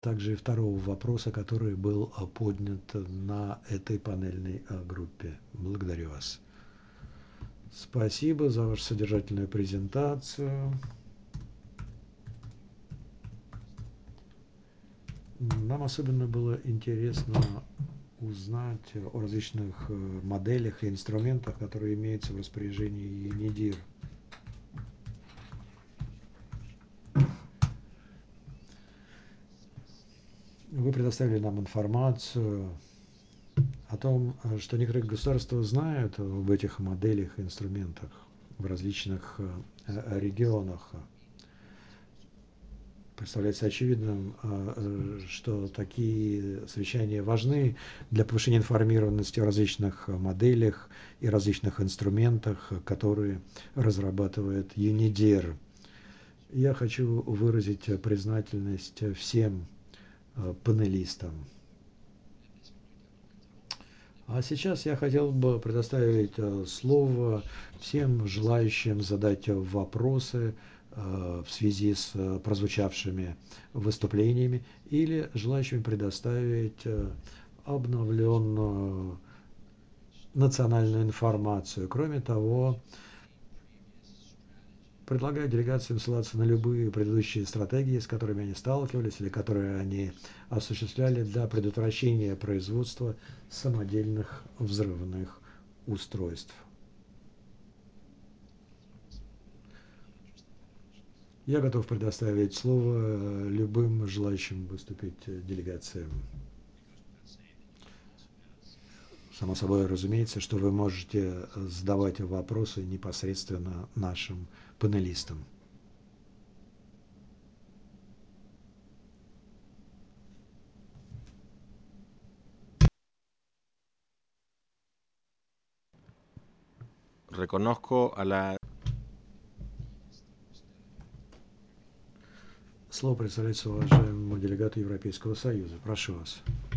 также и второго вопроса, который был поднят на этой панельной группе. Благодарю вас. Спасибо за вашу содержательную презентацию. Нам особенно было интересно узнать о различных моделях и инструментах, которые имеются в распоряжении UNIDIR. Вы предоставили нам информацию о том, что некоторые государства знают об этих моделях и инструментах в различных регионах. Представляется очевидным, что такие совещания важны для повышения информированности о различных моделях и различных инструментах, которые разрабатывает UNIDIR. Я хочу выразить признательность всем панелистам. А сейчас я хотел бы предоставить слово всем желающим задать вопросы в связи с прозвучавшими выступлениями или желающим предоставить обновленную национальную информацию. Кроме того, предлагаю делегациям ссылаться на любые предыдущие стратегии, с которыми они сталкивались или которые они осуществляли для предотвращения производства самодельных взрывных устройств. Я готов предоставить слово любым желающим выступить делегациям. Само собой разумеется, что вы можете задавать вопросы непосредственно нашим панелистам. Reconozco a la... Слово представляется уважаемому делегату Европейского Союза. Прошу вас.